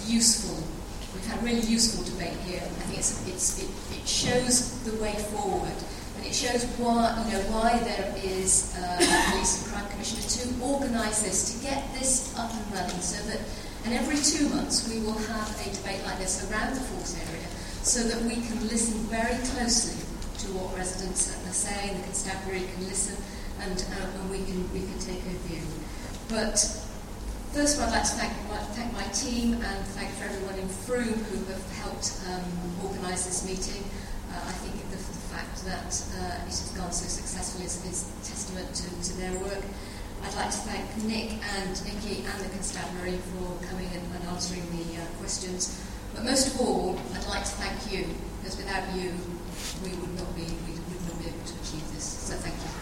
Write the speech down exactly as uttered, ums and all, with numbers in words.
useful. We've had really useful debate here. I think it's, it's, it, it shows the way forward, and it shows why, you know, why there is uh, a Police and Crime Commissioner to organise this, to get this up and running, so that, and every two months we will have a debate like this around the Force area, so that we can listen very closely to what residents are saying. The constabulary can listen, and, uh, and we can we can take a view. But first, I'd like to thank, I'd like to thank my team and thank for everyone in Frome who have helped um, organise this meeting. Uh, I think the, the fact that uh, it has gone so successfully is, is testament to, to their work. I'd like to thank Nick and Nikki and the constabulary for coming and, and answering the uh, questions. But most of all, I'd like to thank you, because without you, we would not be we would not be able to achieve this. So thank you.